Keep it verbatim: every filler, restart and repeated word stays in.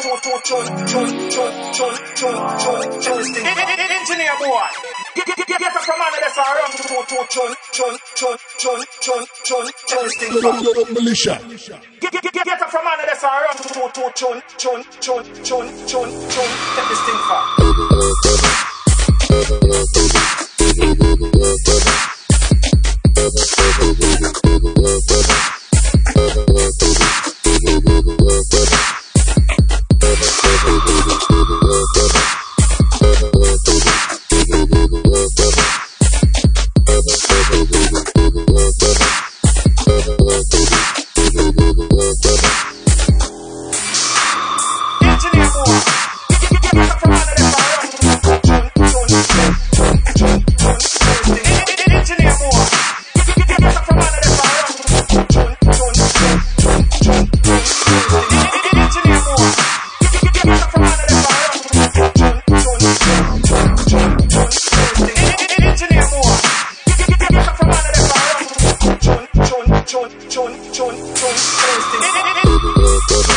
Engineer boy, get get get get up from under this around to chun chun chun chun chun chun chun this thing. Militia. Get get get get up from under this around to chun chun chun chun chun chun take this thing far. Chun chun chun chun chun chun chun